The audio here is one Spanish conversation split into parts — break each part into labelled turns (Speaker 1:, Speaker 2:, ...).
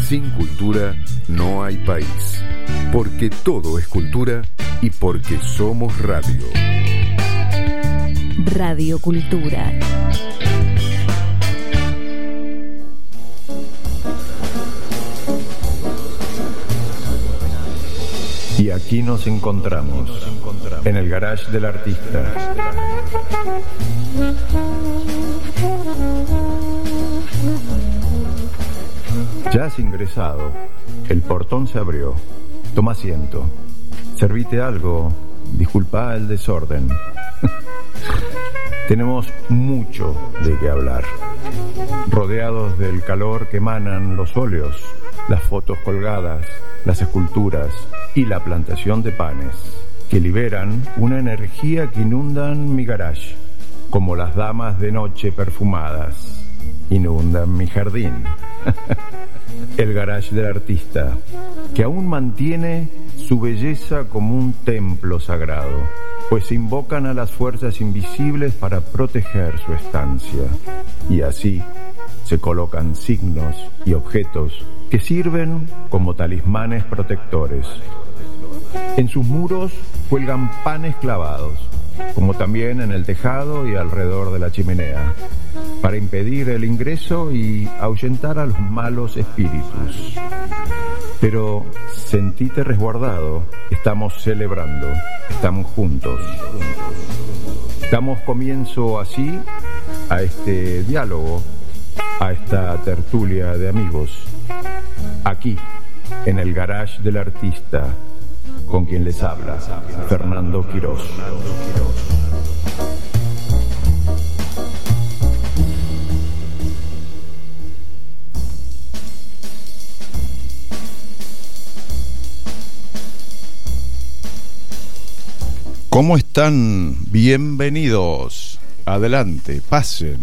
Speaker 1: Sin cultura no hay país. Porque todo es cultura y porque somos radio.
Speaker 2: Radio Cultura.
Speaker 3: Y aquí nos encontramos, en el garage del artista. Ya has ingresado, el portón se abrió. Toma asiento. Servite algo, disculpa el desorden. Tenemos mucho de qué hablar. Rodeados del calor que emanan los óleos, las fotos colgadas, las esculturas y la plantación de panes, que liberan una energía que inundan mi garage, como las damas de noche perfumadas inundan mi jardín. El garage del artista, que aún mantiene su belleza como un templo sagrado, pues se invocan a las fuerzas invisibles para proteger su estancia, y así se colocan signos y objetos que sirven como talismanes protectores. En sus muros cuelgan panes clavados, como también en el tejado y alrededor de la chimenea, para impedir el ingreso y ahuyentar a los malos espíritus. Pero sentite resguardado, estamos celebrando, estamos juntos. Damos comienzo así a este diálogo, a esta tertulia de amigos, aquí, en el garage del artista, con quien les habla, Fernando Quirós.
Speaker 4: ¿Cómo están? Bienvenidos. Adelante, pasen.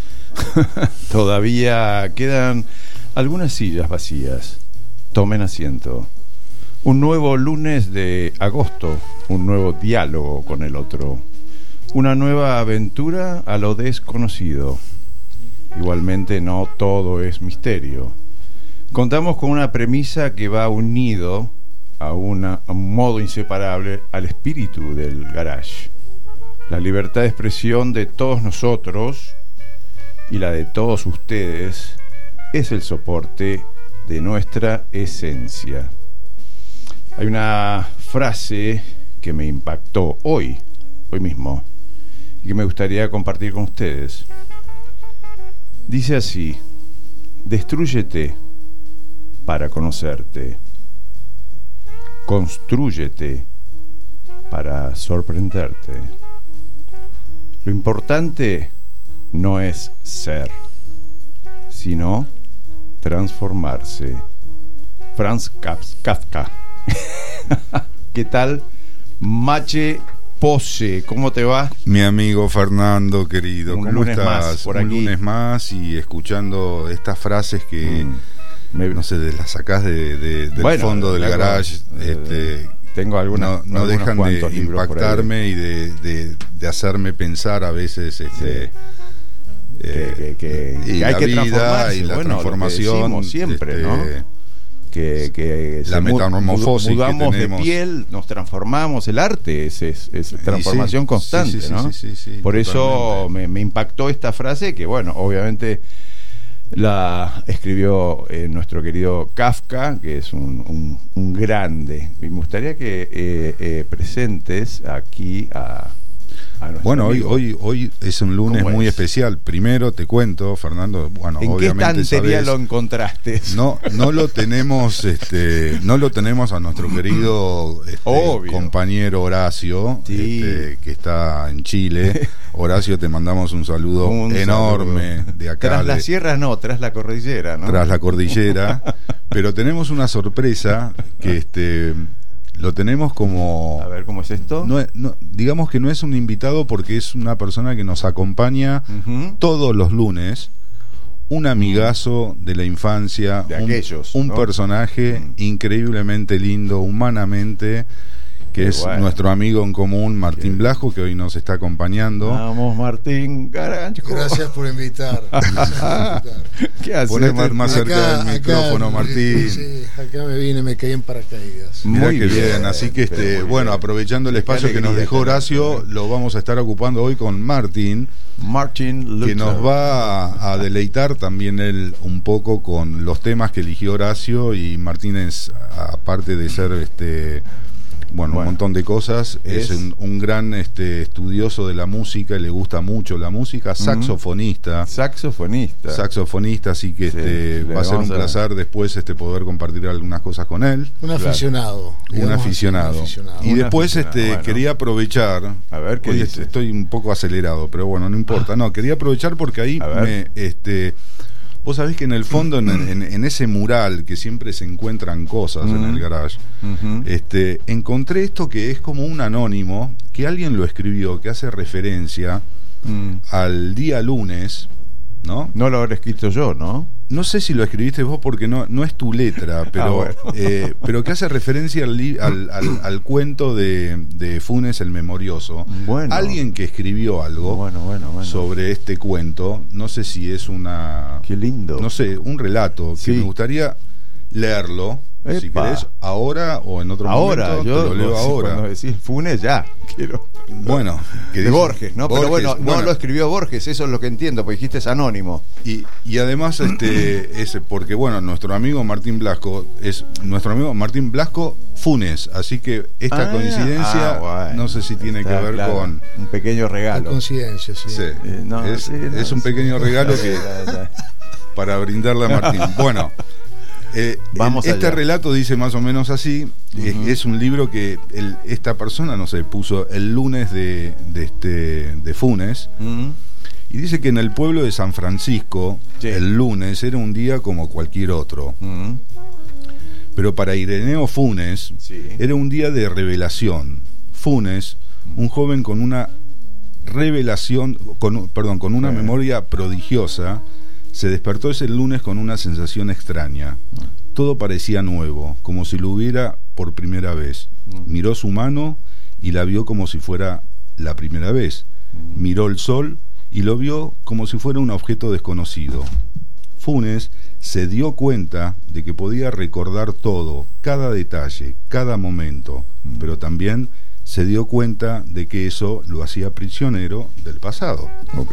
Speaker 4: Todavía quedan algunas sillas vacías. Tomen asiento. Un nuevo lunes de agosto, un nuevo diálogo con el otro. Una nueva aventura a lo desconocido. Igualmente no todo es misterio. Contamos con una premisa que va unido a un modo inseparable al espíritu del garage. La libertad de expresión de todos nosotros y la de todos ustedes es el soporte de nuestra esencia. Hay una frase que me impactó hoy mismo, y que me gustaría compartir con ustedes. Dice así: destrúyete para conocerte. Constrúyete para sorprenderte. Lo importante no es ser, sino transformarse. Franz Kafka. ¿Qué tal, Mache Pose? ¿Cómo te va?
Speaker 5: Mi amigo Fernando, querido, ¿cómo estás?
Speaker 4: Un
Speaker 5: lunes más y escuchando estas frases que no sé, las sacás del fondo del garage.
Speaker 4: Tengo algunas,
Speaker 5: no dejan de impactarme y de hacerme pensar a veces
Speaker 4: que hay que transformarse,
Speaker 5: y la transformación
Speaker 4: siempre, ¿no? Que
Speaker 5: la metamorfosis
Speaker 4: mudamos
Speaker 5: que tenemos
Speaker 4: de piel, nos transformamos. El arte es transformación constante, ¿no?
Speaker 5: Sí,
Speaker 4: por eso me impactó esta frase que, bueno, obviamente la escribió nuestro querido Kafka, que es un grande. Y me gustaría que presentes aquí a
Speaker 5: bueno, hoy es un lunes muy especial. Primero te cuento, Fernando, bueno,
Speaker 4: ¿en
Speaker 5: obviamente
Speaker 4: qué estantería
Speaker 5: sabes,
Speaker 4: lo encontraste?
Speaker 5: No lo tenemos, no lo tenemos a nuestro querido compañero Horacio,
Speaker 4: sí,
Speaker 5: que está en Chile. Horacio, te mandamos un saludo enorme de acá.
Speaker 4: Tras la sierra tras la cordillera, ¿no?
Speaker 5: Tras la cordillera, pero tenemos una sorpresa que lo tenemos como...
Speaker 4: A ver, ¿cómo es esto?
Speaker 5: Digamos que no es un invitado porque es una persona que nos acompaña todos los lunes, un amigazo de la infancia,
Speaker 4: de aquellos,
Speaker 5: un
Speaker 4: ¿no?
Speaker 5: personaje increíblemente lindo humanamente, que es nuestro amigo en común, Martín Blasco, que hoy nos está acompañando.
Speaker 4: Vamos, Martín Garancho.
Speaker 2: Gracias por invitar.
Speaker 4: ¿Qué haces,
Speaker 5: Ponete más cerca del micrófono, Martín.
Speaker 2: Sí, acá me vine, me caí en paracaídas.
Speaker 5: Mirá que bien, así que bueno, aprovechando el espacio que nos dejó Horacio, lo vamos a estar ocupando hoy con Martín, que nos va a deleitar también él un poco con los temas que eligió Horacio. Y Martínez, aparte de ser un montón de cosas, es un gran estudioso de la música, le gusta mucho la música, saxofonista, así que va a ser un placer después poder compartir algunas cosas con él.
Speaker 2: Un aficionado.
Speaker 5: Y después quería aprovechar,
Speaker 4: a ver, ¿qué
Speaker 5: hoy
Speaker 4: dice?
Speaker 5: Estoy un poco acelerado, pero bueno, no importa. No, quería aprovechar porque ahí vos sabés que en el fondo, en ese mural que siempre se encuentran cosas en el garage, encontré esto que es como un anónimo, que alguien lo escribió, que hace referencia al día lunes, ¿no?
Speaker 4: No lo habré escrito yo, ¿no?
Speaker 5: No sé si lo escribiste vos porque no es tu letra, pero, pero que hace referencia al cuento de Funes el Memorioso.
Speaker 4: Bueno.
Speaker 5: Alguien que escribió algo sobre este cuento, no sé si es
Speaker 4: Qué lindo.
Speaker 5: no sé, un relato que me gustaría leerlo.
Speaker 4: Epa.
Speaker 5: Si querés, ahora o en otro momento,
Speaker 4: yo
Speaker 5: te lo leo ahora.
Speaker 4: Cuando decís Funes, ya quiero.
Speaker 5: Bueno,
Speaker 4: de Borges, ¿no?
Speaker 5: Borges,
Speaker 4: pero no lo escribió Borges, eso es lo que entiendo, porque dijiste es anónimo.
Speaker 5: Y además, porque nuestro amigo Martín Blasco es nuestro amigo Martín Blasco Funes, así que esta coincidencia no sé si tiene que ver con
Speaker 4: un pequeño regalo.
Speaker 2: Coincidencia, sí.
Speaker 5: Es un pequeño regalo que para brindarle a Martín. Bueno. Este relato dice más o menos así. Es un libro que esta persona, no sé, puso el lunes de Funes. Y dice que en el pueblo de San Francisco, el lunes era un día como cualquier otro. Pero para Ireneo Funes era un día de revelación. Funes, un joven con una revelación, con una memoria prodigiosa, se despertó ese lunes con una sensación extraña. Todo parecía nuevo, como si lo hubiera por primera vez. Miró su mano y la vio como si fuera la primera vez. Miró el sol y lo vio como si fuera un objeto desconocido. Funes se dio cuenta de que podía recordar todo, cada detalle, cada momento, pero también se dio cuenta de que eso lo hacía prisionero del pasado.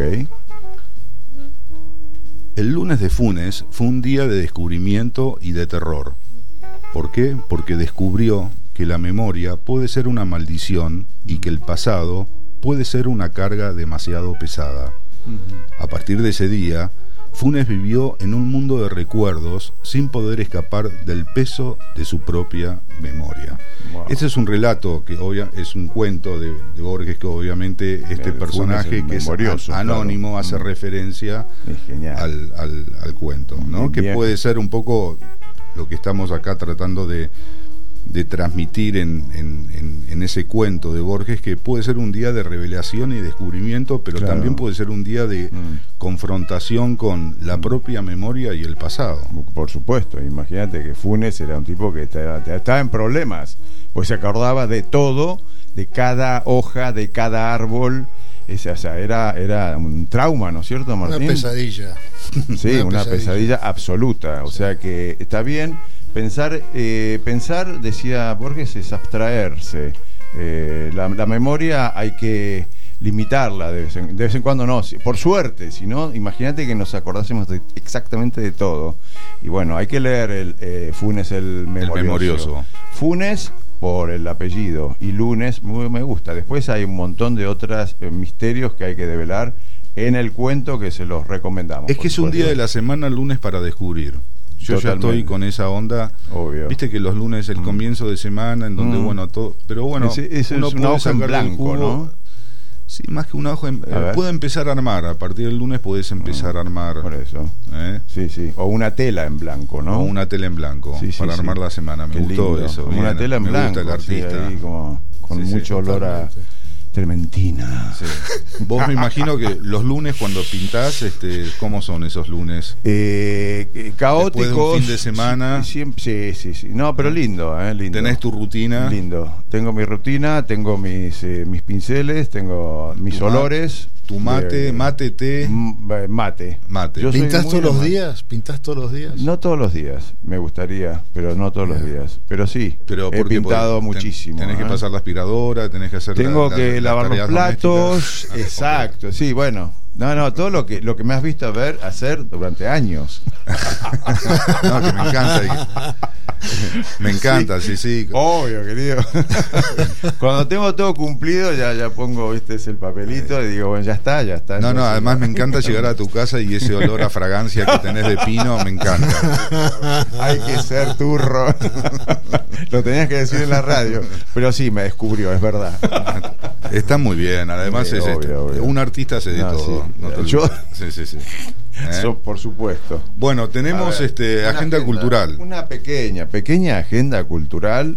Speaker 5: El lunes de Funes fue un día de descubrimiento y de terror. ¿Por qué? Porque descubrió que la memoria puede ser una maldición y que el pasado puede ser una carga demasiado pesada. A partir de ese día, Funes vivió en un mundo de recuerdos sin poder escapar del peso de su propia memoria. Este es un relato que es un cuento de Borges, que obviamente personaje que es anónimo hace referencia al cuento, ¿no? Que puede ser un poco lo que estamos acá tratando de transmitir en ese cuento de Borges, que puede ser un día de revelación y descubrimiento, pero también puede ser un día de confrontación con la propia memoria y el pasado.
Speaker 4: Por supuesto, imagínate que Funes era un tipo que estaba en problemas, pues se acordaba de todo, de cada hoja, de cada árbol. Era un trauma, ¿no es cierto, Martín?
Speaker 2: Una pesadilla.
Speaker 4: Sí, una pesadilla absoluta. O sea que está bien. Pensar, decía Borges, es abstraerse. La memoria hay que limitarla de vez en cuando, no, por suerte, si no, imagínate que nos acordásemos exactamente de todo. Y bueno, hay que leer Funes el Memorioso. Funes por el apellido y lunes me gusta. Después hay un montón de otros misterios que hay que develar en el cuento, que se los recomendamos.
Speaker 5: Es que es un día de la semana, lunes, para descubrir. Yo ya estoy con esa onda.
Speaker 4: Obvio.
Speaker 5: Viste que los lunes es el comienzo de semana en donde todo, pero bueno,
Speaker 4: uno es una hoja en blanco, ¿no?
Speaker 5: Sí, más que una hoja puede empezar a armar. A partir del lunes podés empezar a armar.
Speaker 4: Por eso. Sí. O una tela en blanco, ¿no?
Speaker 5: O una tela en blanco para armar la semana. Me gustó eso.
Speaker 4: Una tela en blanco.
Speaker 5: Me gusta el artista.
Speaker 4: Ahí como con mucho olor a Trementina.
Speaker 5: Sí. Vos me imagino que los lunes cuando pintás, ¿cómo son esos lunes?
Speaker 4: Caóticos.
Speaker 5: Después de un fin de semana.
Speaker 4: Sí. No, pero lindo, lindo.
Speaker 5: ¿Tenés tu rutina?
Speaker 4: Lindo. Tengo mi rutina, tengo mis pinceles, tengo mis olores.
Speaker 5: Tu mate, té.
Speaker 4: Mate.
Speaker 2: ¿Pintás todos los días? ¿Pintás todos los días?
Speaker 4: No todos los días, me gustaría, pero no todos los días. Pero sí, he pintado muchísimo.
Speaker 5: Tenés que pasar la aspiradora, tenés que hacer
Speaker 4: Tengo que lavar los platos, exacto, okay. Sí, bueno. No, todo lo que me has visto hacer durante años.
Speaker 5: No, que me encanta. Me encanta, sí.
Speaker 4: Obvio, querido. Cuando tengo todo cumplido, ya pongo, es el papelito y digo, bueno, ya está.
Speaker 5: No, además me encanta llegar a tu casa y ese olor a fragancia que tenés de pino, me encanta.
Speaker 4: Hay que ser turro. Lo tenías que decir en la radio. Pero sí, me descubrió, es verdad.
Speaker 5: Está muy bien, además sí, obvio. Un artista hace de todo.
Speaker 4: Sí. Sí. Por supuesto.
Speaker 5: Bueno, tenemos agenda cultural.
Speaker 4: Una pequeña agenda cultural.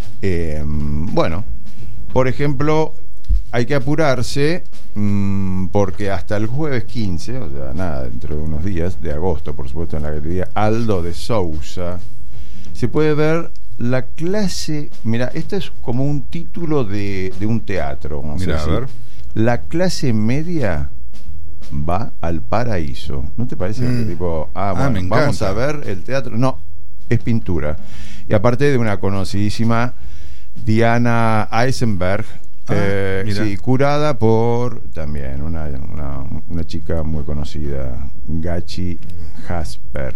Speaker 4: Bueno, por ejemplo, hay que apurarse porque hasta el jueves 15, o sea, dentro de unos días, de agosto, por supuesto, en la Galería Aldo de Sousa, se puede ver la clase. Mira, esto es como un título de un teatro.
Speaker 5: Mira, a ver.
Speaker 4: La clase media va al paraíso. ¿No te parece que tipo, bueno, vamos a ver el teatro? No, es pintura. Y aparte de una conocidísima Diana Eisenberg, sí, curada por también una chica muy conocida, Gachi Asper.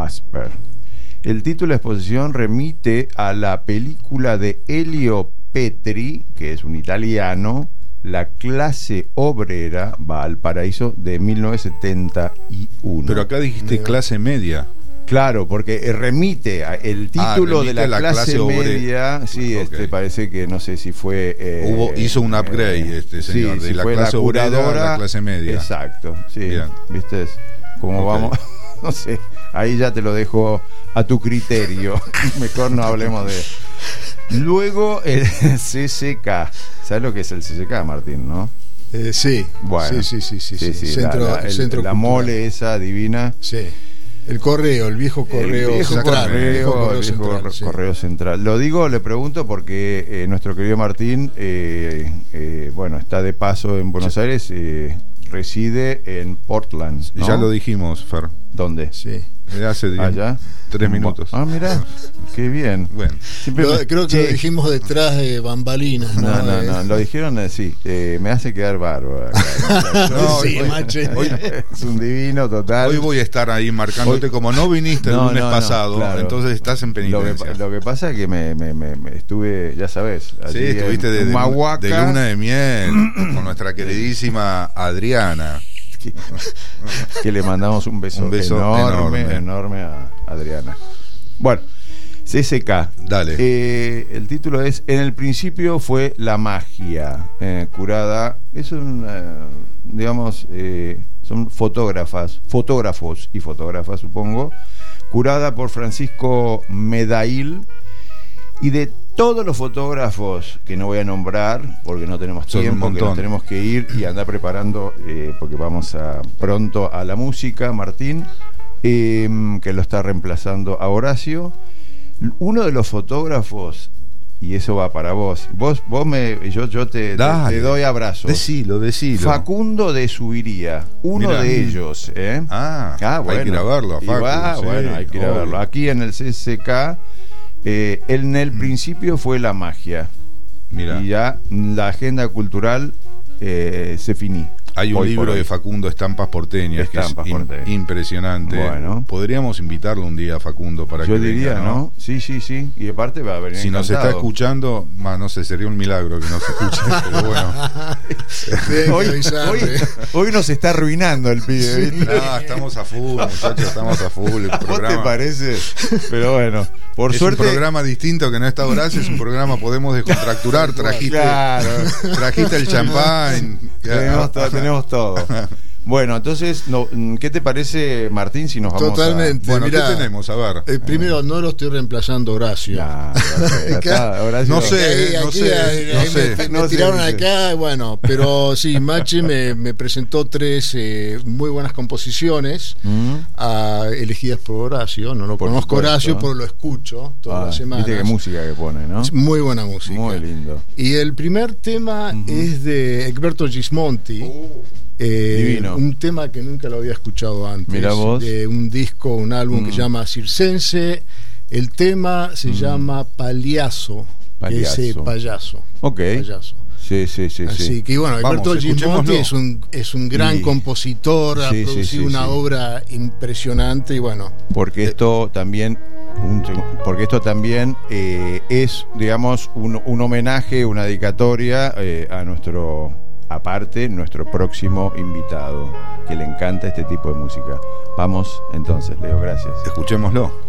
Speaker 4: El título de la exposición remite a la película de Elio Petri, que es un italiano, La clase obrera va al paraíso, de 1971.
Speaker 5: Pero acá dijiste clase media.
Speaker 4: Claro, porque remite a el título de la clase media. Sí, okay. Parece que no sé si fue.
Speaker 5: Hizo un upgrade, señor,
Speaker 4: sí,
Speaker 5: de la
Speaker 4: fue
Speaker 5: clase obrera a la clase media.
Speaker 4: Exacto, sí. Bien. ¿Viste? Como vamos, no sé, ahí ya te lo dejo a tu criterio. Mejor no hablemos de. Luego el CCK. ¿Sabes lo que es el CCK, Martín, no?
Speaker 2: Sí.
Speaker 4: Bueno,
Speaker 2: sí.
Speaker 4: Centro la mole esa divina.
Speaker 2: Sí. El correo, el viejo correo central.
Speaker 4: Correo central. Lo digo, le pregunto porque nuestro querido Martín, bueno, está de paso en Buenos Aires, reside en Portland, ¿no?
Speaker 5: Ya lo dijimos, Fer.
Speaker 4: ¿Dónde?
Speaker 2: Sí.
Speaker 5: Hace 3 minutos.
Speaker 4: Mira, qué bien.
Speaker 5: Bueno.
Speaker 2: Creo que lo dijimos detrás de bambalinas.
Speaker 4: No, lo dijeron así. Me hace quedar bárbaro.
Speaker 2: Macho.
Speaker 4: Es un divino total.
Speaker 5: Hoy voy a estar ahí marcándote como no viniste el lunes pasado, claro. Entonces estás en penitencia.
Speaker 4: Lo que pasa es que me estuve, ya sabes,
Speaker 5: allí estuviste de luna de miel con nuestra queridísima Adriana.
Speaker 4: Que le mandamos un beso enorme a Adriana. Bueno, CCK.
Speaker 5: Dale.
Speaker 4: El título es En el principio fue la magia, curada. Es digamos, son fotógrafos y fotógrafas, supongo, curada por Francisco Medail. Y de todos los fotógrafos que no voy a nombrar, porque no tenemos tiempo, que nos tenemos que ir y andar preparando, porque vamos pronto a la música, Martín, que lo está reemplazando a Horacio. Uno de los fotógrafos, y eso va para vos, yo te doy abrazo.
Speaker 5: Decilo.
Speaker 4: Facundo de Subiría, de ellos.
Speaker 5: Bueno. Hay que ir a verlo, a Facu.
Speaker 4: Bueno, hay que ir a verlo. Aquí en el CCK. En el principio fue la magia.
Speaker 5: Mira.
Speaker 4: Y ya la agenda cultural se finí.
Speaker 5: Hay un libro de Facundo, Estampas Porteñas, que es impresionante.
Speaker 4: Bueno.
Speaker 5: Podríamos invitarlo un día a Facundo para que
Speaker 4: diría,
Speaker 5: venga, ¿no?
Speaker 4: Sí. Y aparte va a venir.
Speaker 5: Si nos está escuchando, no sé, sería un milagro que nos escuche, pero bueno.
Speaker 4: Hoy nos está arruinando el pibe.
Speaker 5: Sí. Estamos a full, muchachos, estamos a full. El programa,
Speaker 4: ¿vos te parece? Pero bueno, por suerte.
Speaker 5: Es un programa distinto que no está Horacio, es un programa podemos descontracturar. Trajiste el champán.
Speaker 4: Tenemos todo. Bueno, entonces, ¿qué te parece, Martín, si nos vamos
Speaker 2: Totalmente.
Speaker 5: Bueno,
Speaker 2: mirá,
Speaker 5: ¿qué tenemos? A ver.
Speaker 2: Primero, no lo estoy reemplazando a Horacio.
Speaker 4: Horacio.
Speaker 5: No sé,
Speaker 2: me tiraron acá, bueno, pero sí, Machi me presentó 3 muy buenas composiciones elegidas por Horacio. No lo conozco Horacio, pero lo escucho todas las semanas.
Speaker 4: Viste qué música que pone, ¿no?
Speaker 2: Muy buena música.
Speaker 4: Muy lindo.
Speaker 2: Y el primer tema es de Egberto Gismonti.
Speaker 4: Divino.
Speaker 2: Un tema que nunca lo había escuchado antes.
Speaker 4: Mirá vos.
Speaker 2: De un disco, un álbum que se llama Circense. El tema se llama Pagliasso. Payaso.
Speaker 4: Ok.
Speaker 2: Payaso.
Speaker 4: Sí.
Speaker 2: Así que bueno, Egberto Gismonti es un gran compositor, ha producido una obra impresionante y bueno.
Speaker 4: Porque esto también es, digamos, un homenaje, una dedicatoria a nuestro próximo invitado, que le encanta este tipo de música. Vamos entonces, Leo, gracias.
Speaker 5: Escuchémoslo.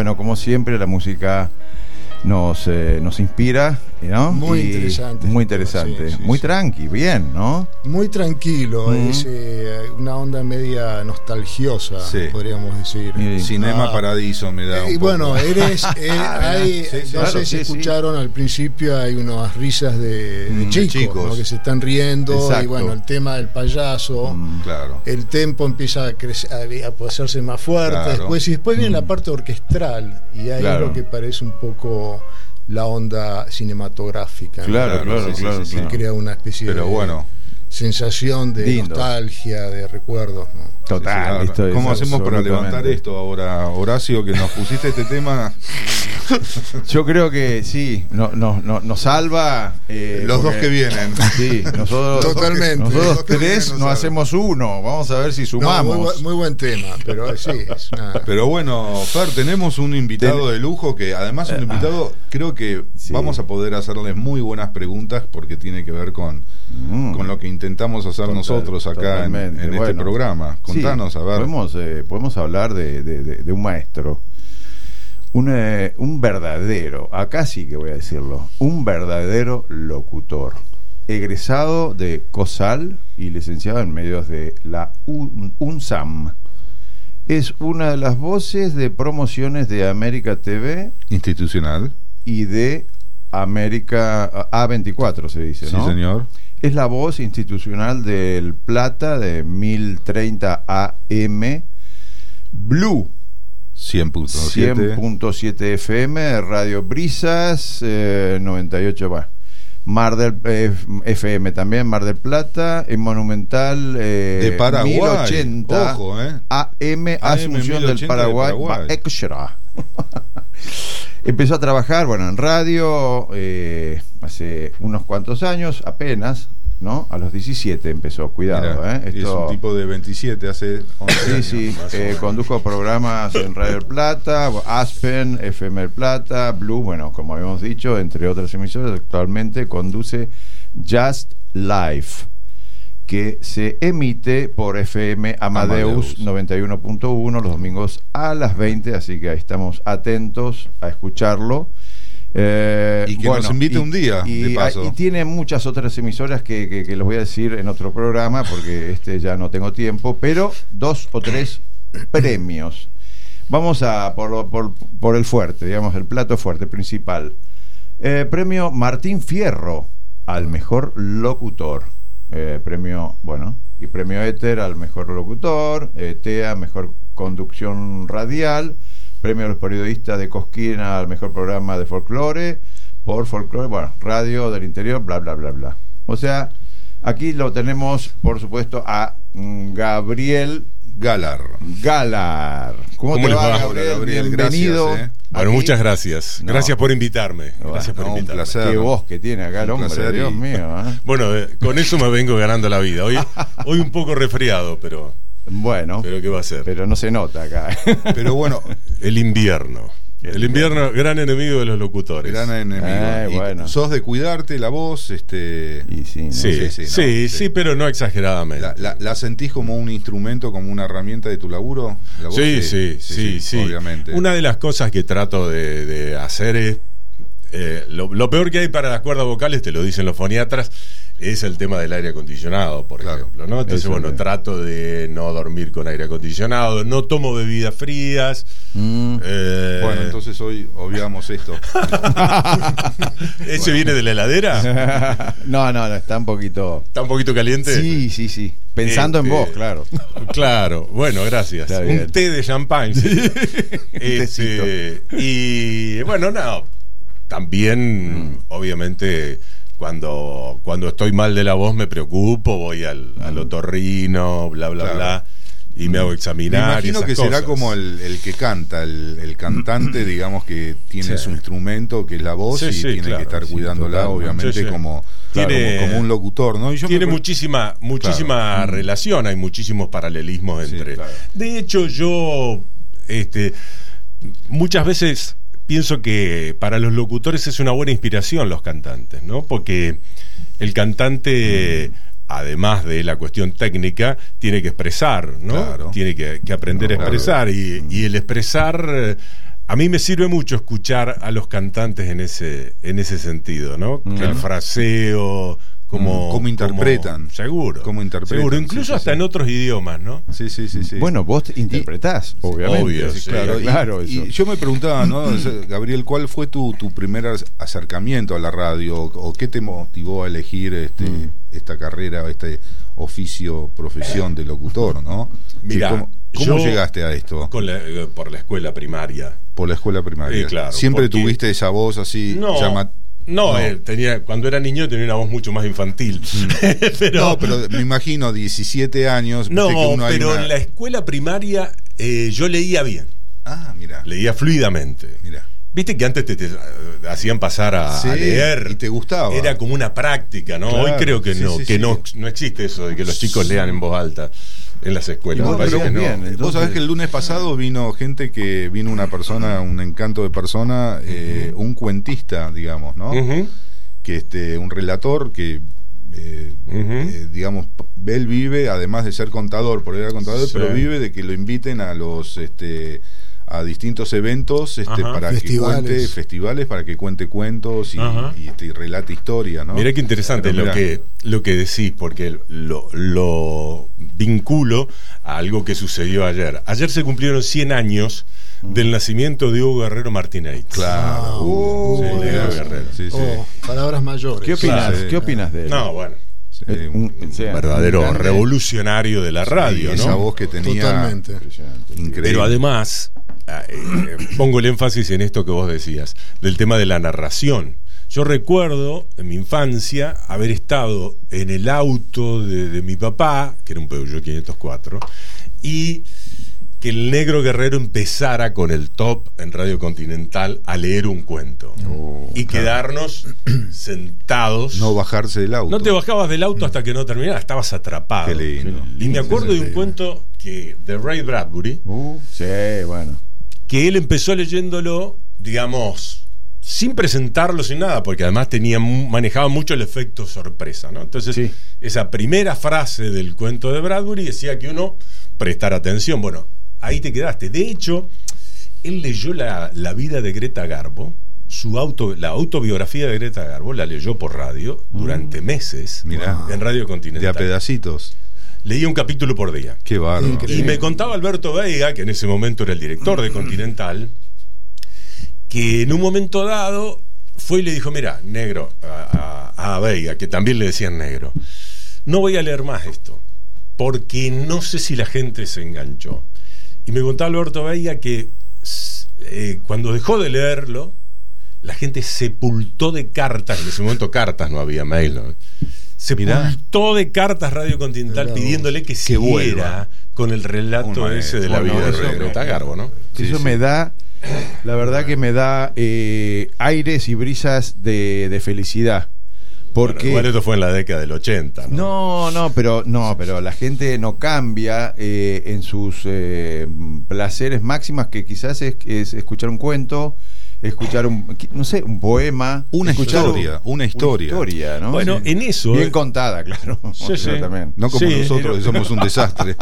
Speaker 4: bueno, como siempre, la música nos inspira, ¿no?
Speaker 2: Muy interesante.
Speaker 4: Muy interesante.
Speaker 2: Sí,
Speaker 4: muy tranqui, bien, ¿no?
Speaker 2: Muy tranquilo. Es una onda media nostalgiosa, podríamos decir.
Speaker 5: Cinema Paradiso me da un
Speaker 2: y
Speaker 5: poco.
Speaker 2: Bueno, no sé si escucharon al principio, hay unas risas de chicos, ¿no? Que se están riendo. Exacto. Y bueno, el tema del payaso,
Speaker 5: claro.
Speaker 2: El tempo empieza a crecer, a hacerse más fuerte, claro. Después viene la parte orquestral, y ahí es lo que parece un poco la onda cinematográfica,
Speaker 4: claro,
Speaker 2: ¿no?
Speaker 4: claro,
Speaker 2: que crea una especie de sensación de nostalgia, de recuerdos, ¿no?
Speaker 4: Total.
Speaker 5: ¿Cómo hacemos para levantar esto ahora, Horacio, que nos pusiste este tema?
Speaker 4: Yo creo que sí, nos salva
Speaker 5: los dos que vienen.
Speaker 4: Sí, nosotros tres nos hacemos uno. Vamos a ver si sumamos.
Speaker 2: Muy buen tema, pero sí.
Speaker 5: Pero bueno, Fer, tenemos un invitado de lujo que además un invitado, creo que vamos a poder hacerles muy buenas preguntas porque tiene que ver con lo que intentamos hacer nosotros acá en este programa. Contanos, a ver.
Speaker 4: Podemos hablar de un maestro. Un verdadero, acá sí que voy a decirlo, un verdadero locutor, egresado de COSAL y licenciado en medios de la UNSAM. Es una de las voces de promociones de América TV
Speaker 5: institucional y de
Speaker 4: América A24, se dice, ¿no?
Speaker 5: Sí, señor.
Speaker 4: Es la voz institucional del Plata de 1030 AM Blue 100.7 FM, Radio Brisas 98, Mar del FM también, Mar del Plata, en Monumental
Speaker 5: de Paraguay,
Speaker 4: 1080
Speaker 5: ojo,
Speaker 4: AM Asunción del Paraguay, Empezó a trabajar, en radio hace unos cuantos años, apenas, ¿no? A los 17 empezó, cuidado.
Speaker 5: Mirá, es un tipo de 27, hace 11 años.
Speaker 4: Sí, condujo programas en Radio del Plata, Aspen, FM del Plata, Blue, como habíamos dicho, entre otras emisoras. Actualmente conduce Just Life, que se emite por FM Amadeus 91.1 los domingos a las 20, así que ahí estamos atentos a escucharlo.
Speaker 5: Y que nos invite un día, de paso.
Speaker 4: Y tiene muchas otras emisoras que los voy a decir en otro programa, porque ya no tengo tiempo, pero 2 o 3 premios. Vamos a por el fuerte, digamos, el plato fuerte principal. Premio Martín Fierro al mejor locutor. Premio Éter al mejor locutor, TEA mejor conducción radial, premio a los periodistas de Cosquina al mejor programa de folclore, por folclore, radio del interior, bla, bla, bla, bla. O sea, aquí lo tenemos, por supuesto, a Gabriel
Speaker 5: Galar.
Speaker 4: ¿Cómo te va, Gabriel? Bienvenido.
Speaker 6: Gracias, Bueno, muchas gracias. Gracias por invitarme. Gracias por invitarme.
Speaker 5: Un placer.
Speaker 4: Qué voz que tiene acá el hombre, placer, Dios mío.
Speaker 6: Bueno, con eso me vengo ganando la vida. Hoy un poco resfriado, pero...
Speaker 4: Bueno.
Speaker 6: Pero ¿qué va a ser?
Speaker 4: Pero no se nota acá.
Speaker 5: Pero bueno,
Speaker 6: el invierno. El invierno, gran enemigo de los locutores.
Speaker 5: Gran enemigo. ¿Sos de cuidarte la voz?
Speaker 4: Y sí, ¿no?
Speaker 6: Sí, pero no exageradamente.
Speaker 5: ¿La sentís como un instrumento, como una herramienta de tu laburo? ¿La voz?
Speaker 6: Sí, obviamente. Una de las cosas que trato de hacer es lo peor que hay para las cuerdas vocales, te lo dicen los foniatras, es el tema del aire acondicionado, por ejemplo, ¿no? Entonces, trato de no dormir con aire acondicionado, no tomo bebidas frías.
Speaker 5: Bueno, entonces hoy obviamos esto.
Speaker 6: ¿Ese viene de la heladera?
Speaker 4: No, está un poquito...
Speaker 6: ¿Está un poquito caliente?
Speaker 4: Sí. Pensando en vos, claro.
Speaker 6: Claro, bueno, gracias. Un té de champán. Y bueno, también, obviamente... Cuando estoy mal de la voz me preocupo, voy al otorrino, bla, bla, y me hago examinar.
Speaker 5: Me imagino que será como el que canta, el cantante, digamos, que tiene su instrumento, que es la voz, y tiene que estar cuidándola, obviamente, como un locutor, ¿no? Y
Speaker 6: tiene muchísima relación, hay muchísimos paralelismos entre. De hecho, yo muchas veces pienso que para los locutores es una buena inspiración los cantantes, ¿no? Porque el cantante, además de la cuestión técnica, tiene que expresar, ¿no? Tiene que aprender a expresar, y el expresar a mí me sirve mucho escuchar a los cantantes en ese sentido, ¿no? El fraseo, cómo
Speaker 5: interpretan.
Speaker 6: Seguro.
Speaker 5: Cómo interpretan.
Speaker 6: Seguro, incluso hasta en otros idiomas, ¿no?
Speaker 5: Sí.
Speaker 4: Bueno, vos interpretás, obviamente.
Speaker 6: Obvio, sí,
Speaker 5: claro. Y yo me preguntaba, ¿no, Gabriel, cuál fue tu primer acercamiento a la radio? ¿O qué te motivó a elegir esta carrera, este oficio, profesión de locutor, ¿no?
Speaker 6: Mirá,
Speaker 5: ¿Cómo llegaste a esto?
Speaker 6: Por la escuela primaria.
Speaker 5: Por la escuela primaria.
Speaker 6: Claro,
Speaker 5: ¿Siempre tuviste esa voz así llamativa?
Speaker 6: No, cuando era niño tenía una voz mucho más infantil.
Speaker 5: pero me imagino 17 años.
Speaker 6: No, pero en la escuela primaria yo leía bien.
Speaker 5: Ah, mira.
Speaker 6: Leía fluidamente.
Speaker 5: Mira.
Speaker 6: Viste que antes te hacían pasar a leer.
Speaker 5: Y te gustaba.
Speaker 6: Era como una práctica, ¿no?
Speaker 5: Claro,
Speaker 6: hoy creo que no existe eso de que los chicos lean en voz alta en las escuelas.
Speaker 5: No, pero bien, vos sabés que el lunes pasado vino una persona, un encanto de persona, un cuentista, digamos, ¿no? Que un relator que digamos, él vive, además de ser contador, porque era contador, pero vive de que lo inviten a los a distintos eventos para que cuente festivales, para que cuente cuentos y relate historia, ¿no?
Speaker 6: Mirá qué interesante lo que decís, porque lo vinculo a algo que sucedió ayer. Ayer se cumplieron 100 años del nacimiento de Hugo Guerrero Martínez.
Speaker 5: Claro.
Speaker 6: Guerrero.
Speaker 5: Sí.
Speaker 2: Palabras mayores.
Speaker 4: ¿Qué opinas de él?
Speaker 6: No, bueno.
Speaker 5: Un
Speaker 6: verdadero revolucionario de la radio, ¿no?
Speaker 5: Esa voz que tenía.
Speaker 2: Totalmente.
Speaker 5: Increíble.
Speaker 6: Pero además, pongo el énfasis en esto que vos decías, del tema de la narración. Yo recuerdo en mi infancia haber estado en el auto de mi papá, que era un Peugeot 504, y que el Negro Guerrero empezara con el top en Radio Continental a leer un cuento y quedarnos sentados.
Speaker 5: No bajarse del auto.
Speaker 6: No te bajabas del auto hasta que no terminara, estabas atrapado.
Speaker 5: Qué lindo.
Speaker 6: Y me acuerdo de un cuento de Ray Bradbury, que él empezó leyéndolo, digamos, sin presentarlo, sin nada, porque además manejaba mucho el efecto sorpresa, ¿no? Entonces, esa primera frase del cuento de Bradbury decía que uno prestara atención. Bueno, ahí te quedaste. De hecho, él leyó la vida de Greta Garbo, la autobiografía de Greta Garbo, la leyó por radio durante meses.
Speaker 5: Mirá,
Speaker 6: en Radio Continental.
Speaker 5: De a pedacitos.
Speaker 6: Leía un capítulo por día.
Speaker 5: Qué bárbaro.
Speaker 6: Y me contaba Alberto Veiga, que en ese momento era el director de Continental, que en un momento dado fue y le dijo: mira, negro, a Veiga, que también le decían negro, no voy a leer más esto, porque no sé si la gente se enganchó. Y me contaba Alberto Veiga que cuando dejó de leerlo, la gente sepultó de cartas, en ese momento cartas, no había mail, ¿no? Sepultó de cartas Radio Continental pidiéndole que siguiera con el relato ese de la vida de Greta Garbo, ¿no?
Speaker 4: Eso me da, la verdad que me da aires y brisas de felicidad. Porque
Speaker 6: igual esto fue en la década del 80, ¿no?
Speaker 4: Pero la gente no cambia en sus placeres máximas, que quizás es escuchar un cuento, escuchar un poema,
Speaker 5: una historia,
Speaker 6: ¿no? Bueno, en eso
Speaker 4: bien contada, claro.
Speaker 5: También. No como nosotros, que somos un desastre.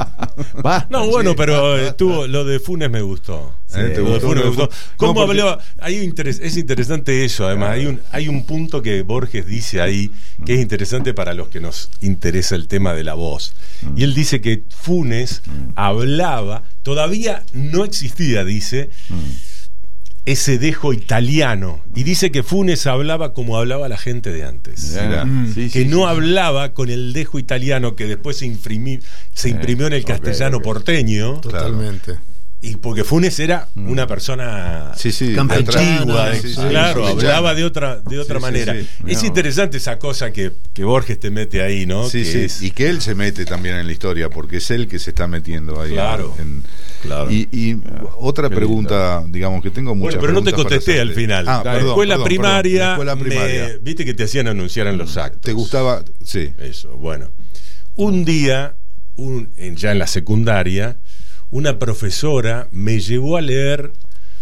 Speaker 6: Pero lo de Funes me gustó.
Speaker 5: ¿Te gustó?
Speaker 6: ¿Cómo hablaba? Es interesante eso, además. Hay un punto que Borges dice ahí que es interesante para los que nos interesa el tema de la voz. Y él dice que Funes hablaba, todavía no existía, dice, ese dejo italiano, y dice que Funes hablaba como hablaba la gente de antes, no hablaba con el dejo italiano que después se imprimió en el castellano porteño.
Speaker 2: Totalmente.
Speaker 6: Y porque Funes era una persona antigua, hablaba de otra manera. Es interesante esa cosa que Borges te mete ahí, ¿no?
Speaker 5: Y que él se mete también en la historia, porque es él que se está metiendo ahí.
Speaker 6: Claro.
Speaker 5: Y otra pregunta, digamos, que tengo muchas
Speaker 6: pero no te contesté al final.
Speaker 5: La
Speaker 6: escuela primaria. Viste que te hacían anunciar en los actos.
Speaker 5: ¿Te gustaba? Sí.
Speaker 6: Eso, bueno. Un día, ya en la secundaria, una profesora me llevó a leer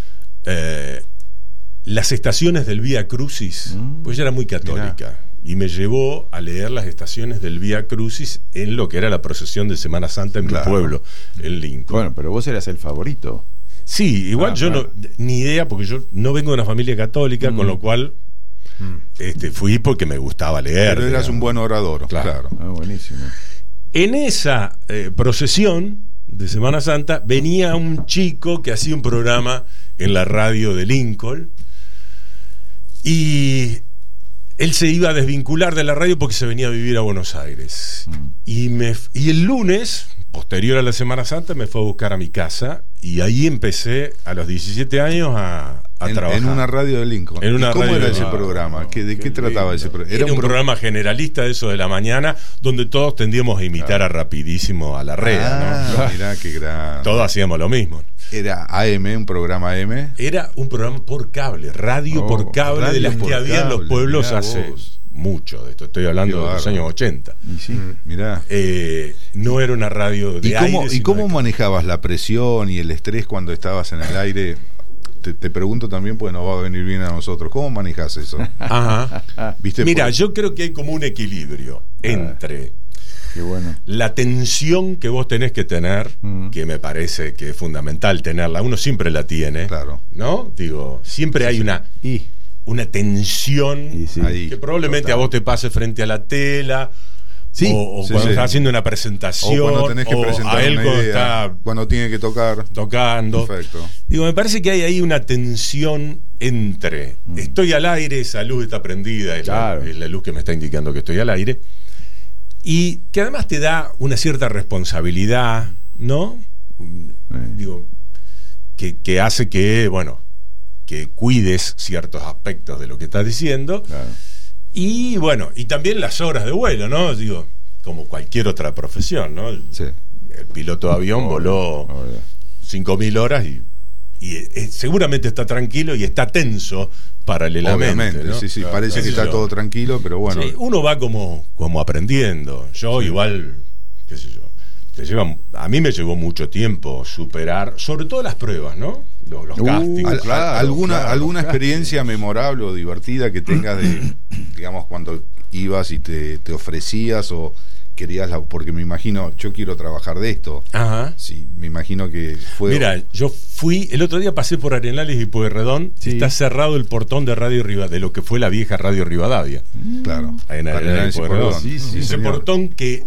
Speaker 6: las estaciones del Vía Crucis, pues ella era muy católica, y me llevó a leer las estaciones del Vía Crucis en lo que era la procesión de Semana Santa en mi pueblo, en Lincoln.
Speaker 4: Bueno, pero vos eras el favorito.
Speaker 6: Sí, igual yo no, ni idea, porque yo no vengo de una familia católica, con lo cual fui porque me gustaba leer.
Speaker 5: Pero eras un buen orador, claro.
Speaker 4: Buenísimo.
Speaker 6: En esa procesión de Semana Santa venía un chico que hacía un programa en la radio de Lincoln y él se iba a desvincular de la radio porque se venía a vivir a Buenos Aires. Y el lunes, posterior a la Semana Santa, me fue a buscar a mi casa y ahí empecé a los 17 años a trabajar.
Speaker 5: En una radio de Lincoln. ¿Cómo era ese programa? ¿De qué trataba ese programa?
Speaker 6: Era un programa generalista de eso de la mañana, donde todos tendíamos a imitar a Rapidísimo a la Reda, ¿no?
Speaker 5: Mirá qué grande.
Speaker 6: Todos hacíamos lo mismo.
Speaker 5: ¿Era AM, un programa AM?
Speaker 6: Era un programa por cable, radio por cable, de las que había en los pueblos hace mucho de esto. Estoy hablando de los años 80.
Speaker 5: Sí, mirá.
Speaker 6: No era una radio de aire.
Speaker 5: ¿Y cómo manejabas la presión y el estrés cuando estabas en el aire? Te pregunto también, porque nos va a venir bien a nosotros. ¿Cómo manejas eso?
Speaker 6: Ajá. ¿Viste? Mira, yo creo que hay como un equilibrio entre la tensión que vos tenés que tener, que me parece que es fundamental tenerla. Uno siempre la tiene,
Speaker 5: claro,
Speaker 6: ¿no? Digo, siempre hay una tensión que probablemente a vos te pase frente a la tela. O cuando estás haciendo una presentación,
Speaker 5: o cuando tenés que presentar
Speaker 6: a él
Speaker 5: una
Speaker 6: cuando
Speaker 5: idea, cuando tiene que tocando.
Speaker 6: Perfecto. Digo, me parece que hay ahí una tensión entre estoy al aire, esa luz está prendida, es la luz que me está indicando que estoy al aire, y que además te da una cierta responsabilidad, ¿no? Digo, que hace que cuides ciertos aspectos de lo que estás diciendo. Y y también las horas de vuelo, ¿no? Digo, como cualquier otra profesión, ¿no? El piloto de avión voló 5.000 horas y seguramente está tranquilo y está tenso paralelamente.
Speaker 5: Obviamente,
Speaker 6: ¿no?
Speaker 5: sí, parece que está todo tranquilo, pero bueno.
Speaker 6: Sí, uno va como aprendiendo. Yo igual, qué sé yo, a mí me llevó mucho tiempo superar, sobre todo las pruebas, ¿no? Los castings.
Speaker 5: ¿Alguna experiencia memorable o divertida que tengas de, digamos, cuando ibas y te ofrecías o querías porque me imagino, yo quiero trabajar de esto.
Speaker 6: Ajá.
Speaker 5: Sí, me imagino que fue.
Speaker 6: Mira, yo el otro día pasé por Arenales y Pueyrredón, está cerrado el portón de Radio Rivadavia, de lo que fue la vieja Radio Rivadavia.
Speaker 5: Claro.
Speaker 6: En Arenales y Pueyrredón. Ese portón que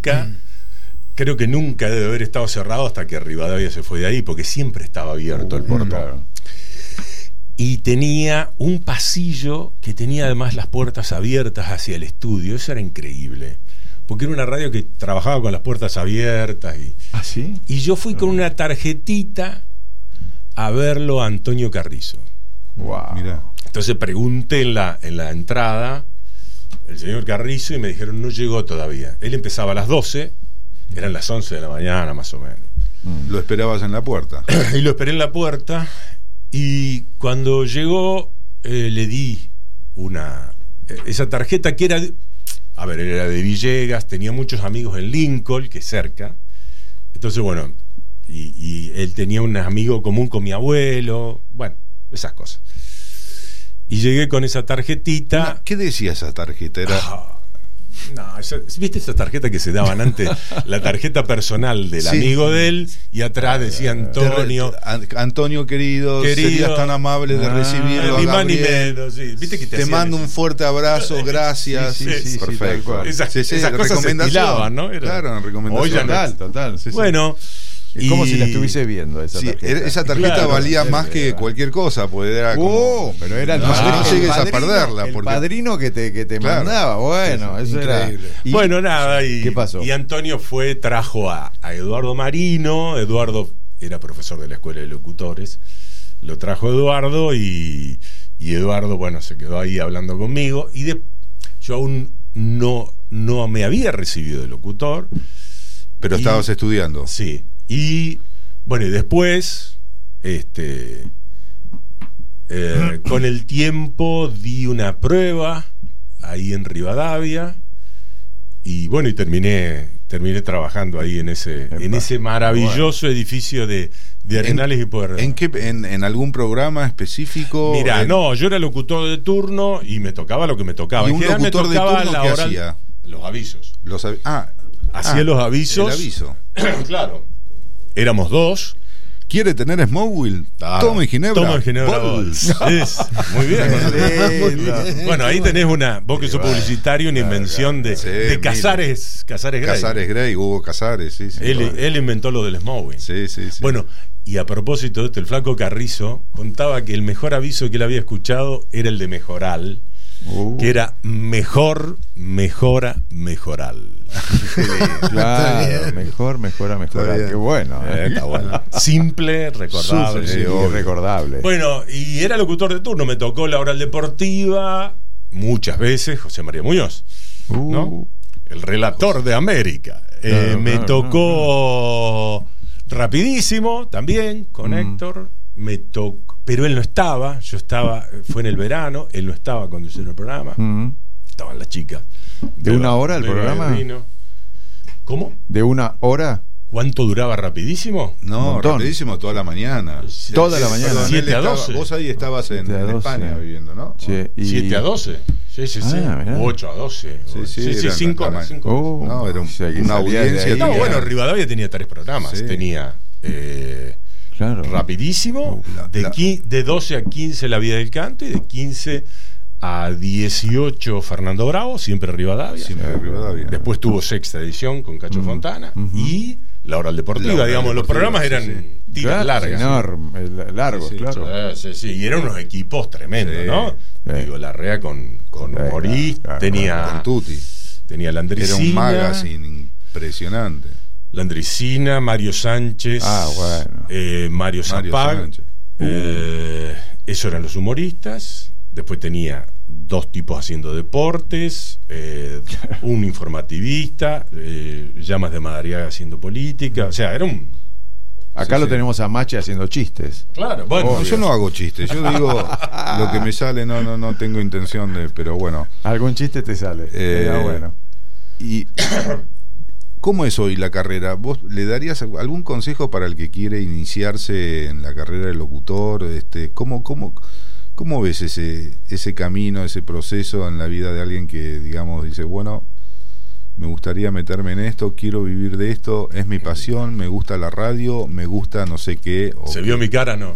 Speaker 6: creo que nunca debe haber estado cerrado hasta que Rivadavia se fue de ahí, porque siempre estaba abierto el portón. Claro. Y tenía un pasillo que tenía además las puertas abiertas hacia el estudio. Eso era increíble, porque era una radio que trabajaba con las puertas abiertas. Y yo fui con una tarjetita a verlo a Antonio Carrizo.
Speaker 5: Wow. Mirá.
Speaker 6: Entonces pregunté en la entrada el señor Carrizo y me dijeron no llegó todavía. Él empezaba a las 12. Eran las 11 de la mañana más o menos.
Speaker 5: ¿Lo esperabas en la puerta?
Speaker 6: Y lo esperé en la puerta. Y cuando llegó le di esa tarjeta que era de Villegas. Tenía muchos amigos en Lincoln, que es cerca. Entonces y él tenía un amigo común con mi abuelo. Bueno, esas cosas. Y llegué con esa tarjetita.
Speaker 5: ¿Qué decía esa tarjeta? Era...
Speaker 6: ¿Viste esa tarjeta que se daban antes? La tarjeta personal del amigo de él, y atrás decía Antonio.
Speaker 5: Antonio querido, serías tan amable de recibirlo.
Speaker 6: Ni más ni menos. ¿Viste que
Speaker 5: te mando un fuerte abrazo, gracias. Sí, perfecto.
Speaker 6: Esas cosas se estilaban, ¿no?
Speaker 5: Claro, recomendación.
Speaker 6: Total. Bueno.
Speaker 4: Es como si la estuviese viendo esa tarjeta.
Speaker 5: Esa tarjeta valía más que cualquier cosa, pues era como,
Speaker 4: pero era el
Speaker 5: padrino, no llegues a perderla.
Speaker 4: El padrino que te mandaba. Bueno, eso
Speaker 6: increíble. Nada.
Speaker 4: ¿Qué pasó?
Speaker 6: Y Antonio trajo a Eduardo Marino. Eduardo era profesor de la Escuela de Locutores. Lo trajo Eduardo y Eduardo, se quedó ahí hablando conmigo. Y yo aún no me había recibido de locutor.
Speaker 5: Pero estabas estudiando.
Speaker 6: Sí. Y después con el tiempo di una prueba ahí en Rivadavia y terminé trabajando ahí en ese maravilloso edificio de Arenales y Pueyrredón.
Speaker 5: ¿En algún programa específico?
Speaker 6: Mira, yo era locutor de turno y me tocaba lo que me tocaba.
Speaker 5: ¿Y un locutor de turno qué hacía?
Speaker 6: Los avisos.
Speaker 5: Hacía
Speaker 6: los avisos.
Speaker 5: El aviso.
Speaker 6: Claro. Éramos dos.
Speaker 5: ¿Quiere tener Smokeville? Tome Ginebra.
Speaker 6: Toma Ginebra Bols. Muy bien. Bueno, ahí tenés vos que sos publicitario, una invención de Casares Grey.
Speaker 5: Casares Grey, Hugo Casares, sí.
Speaker 6: Él inventó lo del Smokeville.
Speaker 5: Sí.
Speaker 6: Bueno, y a propósito de esto, el flaco Carrizo contaba que el mejor aviso que él había escuchado era el de Mejoral, que era mejor, mejora, mejoral.
Speaker 4: Claro, mejora. Qué bueno.
Speaker 6: Está bueno. Simple, recordable.
Speaker 4: Sí, recordable.
Speaker 6: Bueno, y era locutor de turno. Me tocó la Oral Deportiva muchas veces, José María Muñoz, ¿no? El relator de América. Me tocó Rapidísimo también con Héctor. Me tocó, pero él no estaba. Fue en el verano. Él no estaba cuando hicieron el programa. Estaban las chicas.
Speaker 4: ¿De una hora el programa?
Speaker 6: ¿Cómo?
Speaker 4: ¿De una hora?
Speaker 6: ¿Cuánto duraba Rapidísimo?
Speaker 5: No, Rapidísimo toda la mañana.
Speaker 4: Toda la mañana.
Speaker 6: 7 a 12.
Speaker 5: Vos ahí estabas en España viviendo, ¿no?
Speaker 6: Sí, 7 a 12. Sí. 8 a 12. Sí, 5 horas.
Speaker 5: No, era una audiencia.
Speaker 6: No, bueno, Rivadavia tenía 3 programas. Sí. Tenía Rapidísimo, de 12 a 15 La Vida del Canto, y de 15 a 18 Fernando Bravo, siempre Rivadavia. Después tuvo Sexta Edición con Cacho Fontana y la Oral Deportiva, digamos. Los programas eran tiras largas.
Speaker 4: Largos, claro.
Speaker 6: Sí, y eran unos equipos tremendos, ¿no? Digo, Larrea con humorista, tenía
Speaker 5: con Tuti.
Speaker 6: Tenía Landricina.
Speaker 5: Era un magazine impresionante.
Speaker 6: Landricina, Mario Sánchez, Mario Zapag. Esos eran los humoristas. Después tenía 2 tipos haciendo deportes, un informativista, Llamas de Madariaga haciendo política. O sea, era un...
Speaker 4: Acá lo tenemos a Mache haciendo chistes.
Speaker 6: Claro, bueno.
Speaker 5: Yo no hago chistes, yo digo lo que me sale, no tengo intención de, pero bueno.
Speaker 4: Algún chiste te sale. Bueno.
Speaker 5: Y ¿cómo es hoy la carrera? ¿Vos le darías algún consejo para el que quiere iniciarse en la carrera de locutor? ¿Cómo ves ese camino, ese proceso en la vida de alguien que, digamos, dice, bueno, me gustaría meterme en esto, quiero vivir de esto, es mi pasión, me gusta la radio, me gusta no sé qué?
Speaker 6: ¿Se vio mi cara? No.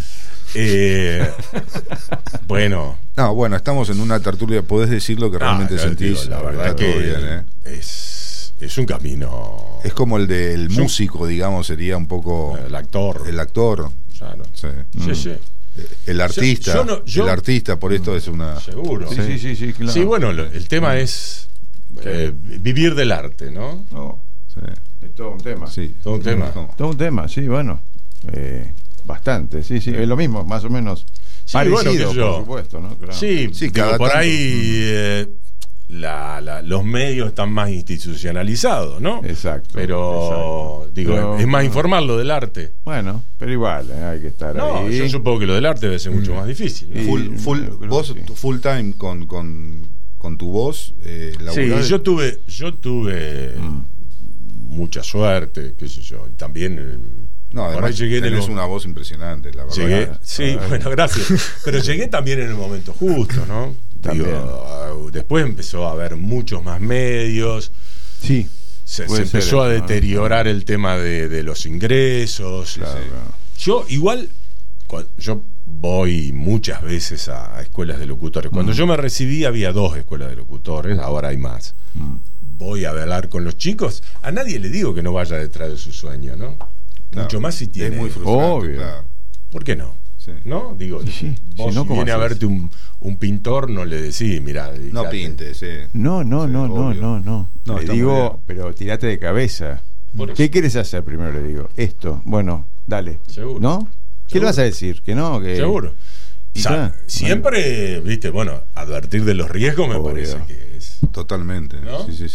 Speaker 6: Bueno.
Speaker 5: No, bueno, estamos en una tertulia, podés decir lo que realmente sentís.
Speaker 6: Digo, la verdad que todo bien, es un camino.
Speaker 5: Es como el del músico, digamos, sería un poco...
Speaker 6: El actor.
Speaker 5: Claro. Sí. El artista, el artista, por esto es una...
Speaker 6: Seguro.
Speaker 4: Sí, claro.
Speaker 6: Sí, bueno, el tema es vivir del arte, ¿no?
Speaker 4: Es todo un tema.
Speaker 5: Sí,
Speaker 6: todo un tema,
Speaker 4: sí, bueno. Bastante, sí. Es lo mismo, más o menos. Parecido, por supuesto, ¿no? Claro.
Speaker 6: Sí, por ahí los medios están más institucionalizados, ¿no?
Speaker 4: Exacto.
Speaker 6: Pero es más informal lo del arte.
Speaker 4: Bueno, pero igual hay que estar ahí.
Speaker 6: Yo supongo que lo del arte debe ser mucho más difícil, ¿no?
Speaker 5: Full time con tu voz.
Speaker 6: Sí, yo tuve mucha suerte, qué sé yo, y también
Speaker 5: además tenés una voz impresionante, la verdad.
Speaker 6: Bueno, gracias. Pero llegué también en el momento justo, ¿no? Después empezó a haber muchos más medios.
Speaker 4: Sí.
Speaker 6: Se empezó a deteriorar el tema de los ingresos.
Speaker 4: Claro.
Speaker 6: Yo igual, yo voy muchas veces a escuelas de locutores. Cuando yo me recibí había 2 escuelas de locutores, ahora hay más. Voy a hablar con los chicos. A nadie le digo que no vaya detrás de su sueño, ¿no? Claro. Mucho más si tiene.
Speaker 5: Es muy frustrante.
Speaker 4: Obvio.
Speaker 5: Claro.
Speaker 6: ¿Por qué no? Sí. ¿No? Digo, vos si viene a verte un pintor, no le decís, mirá,
Speaker 5: no pintes,
Speaker 4: No. Le digo, pero tirate de cabeza. ¿Qué quieres hacer primero? Le digo, esto. Bueno, dale.
Speaker 6: Seguro.
Speaker 4: ¿No? ¿Qué le vas a decir? Que no, que...
Speaker 6: Seguro. Siempre, viste, bueno, advertir de los riesgos me parece que es...
Speaker 5: Totalmente, ¿no? Sí.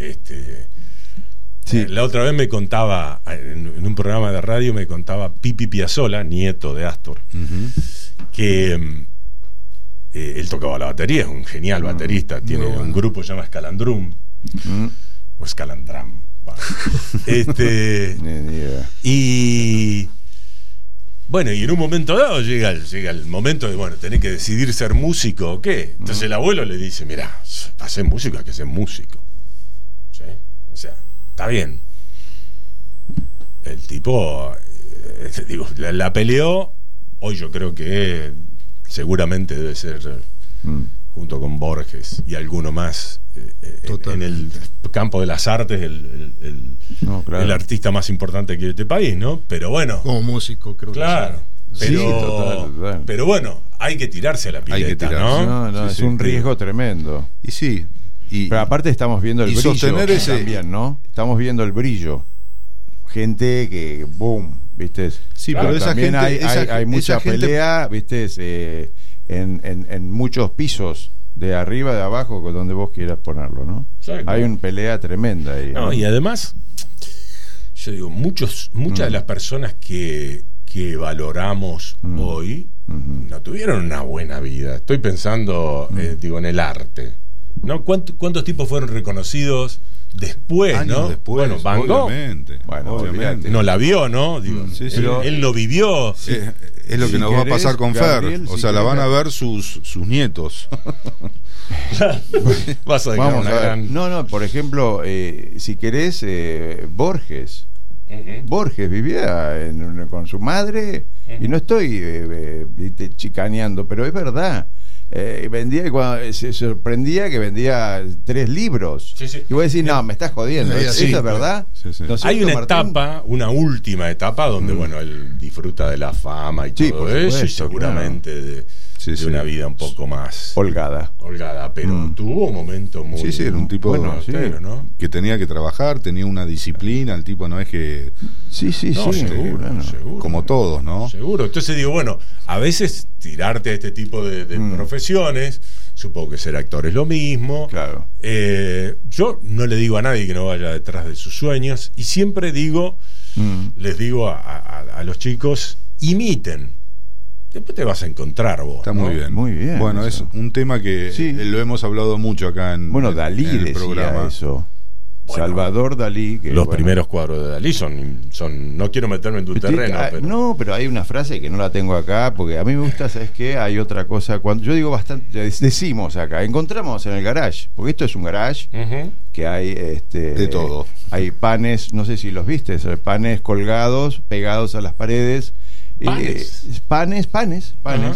Speaker 4: Sí.
Speaker 6: La otra vez me contaba, en un programa de radio, me contaba Pipi Piazzolla, nieto de Astor, que él tocaba la batería, es un genial baterista, tiene un grupo que se llama Escalandrum, o Escalandram. Y bueno, y en un momento dado llega el momento de, bueno, tenés que decidir ser músico o qué. Entonces el abuelo le dice, mirá, para ser músico hay que ser músico. ¿Sí? O sea, está bien. El tipo digo, la peleó. Hoy yo creo que seguramente debe ser junto con Borges y alguno más en el campo de las artes el artista más importante que este país, ¿no? Pero bueno,
Speaker 2: como músico creo
Speaker 6: claro,
Speaker 2: que
Speaker 6: sí.
Speaker 4: Total.
Speaker 6: Pero bueno, hay que tirarse a la pileta, ¿no?
Speaker 4: Es un riesgo tremendo.
Speaker 5: Y sí.
Speaker 4: Pero aparte estamos viendo el brillo también, ¿no? Estamos viendo el brillo. Gente que, boom, ¿viste?
Speaker 5: Sí,
Speaker 4: claro,
Speaker 5: pero esa
Speaker 4: también
Speaker 5: gente,
Speaker 4: hay mucha pelea, ¿viste? En muchos pisos, de arriba, de abajo, donde vos quieras ponerlo, ¿no? Exacto. Hay una pelea tremenda ahí.
Speaker 6: No, y además, yo digo, muchas de las personas que valoramos hoy no tuvieron una buena vida. Estoy pensando, en el arte, ¿no? ¿Cuántos tipos fueron reconocidos después,
Speaker 5: años
Speaker 6: no?
Speaker 5: Después,
Speaker 6: bueno, Van Gogh,
Speaker 5: obviamente.
Speaker 6: No la vio, ¿no? Digo, él lo vivió.
Speaker 5: Sí. Es lo que nos va a pasar con Gabriel, Fer. O sea, la van a ver sus nietos.
Speaker 6: Vas a dejar una gran...
Speaker 4: No, por ejemplo, si querés, Borges. Borges vivía con su madre, y no estoy chicaneando, pero es verdad. Vendía, y cuando se sorprendía que vendía 3 libros. Y vos decís, no, me estás jodiendo. ¿Esto es verdad?
Speaker 5: ¿No es
Speaker 6: Hay una
Speaker 5: Martín?
Speaker 6: etapa, una última etapa donde, bueno, él disfruta de la fama y todo eso, y seguramente de una vida un poco más
Speaker 4: holgada,
Speaker 6: pero tuvo un momento muy...
Speaker 5: Sí, era un tipo ¿no? Que tenía que trabajar, tenía una disciplina, el tipo no es que...
Speaker 6: Seguro.
Speaker 5: Como todos, ¿no?
Speaker 6: Seguro. Entonces digo, bueno, a veces tirarte a este tipo de profesiones, supongo que ser actor es lo mismo.
Speaker 4: Claro.
Speaker 6: Yo no le digo a nadie que no vaya detrás de sus sueños, y siempre digo, les digo a los chicos, imiten. Después te vas a encontrar vos.
Speaker 5: Está muy bien.
Speaker 4: Muy bien.
Speaker 5: Bueno, eso. Es un tema que lo hemos hablado mucho acá en
Speaker 4: Dalí
Speaker 5: en el programa.
Speaker 4: Eso.
Speaker 6: Bueno,
Speaker 4: Salvador Dalí.
Speaker 6: Los primeros cuadros de Dalí son. No quiero meterme en tu terreno. Pero...
Speaker 4: No, pero hay una frase que no la tengo acá, porque a mí me gusta, ¿sabes qué? Hay otra cosa. Cuando yo digo bastante, decimos acá, encontramos en el garage, porque esto es un garage que hay
Speaker 5: de todo.
Speaker 4: Hay panes, no sé si los viste, panes colgados, pegados a las paredes. Panes.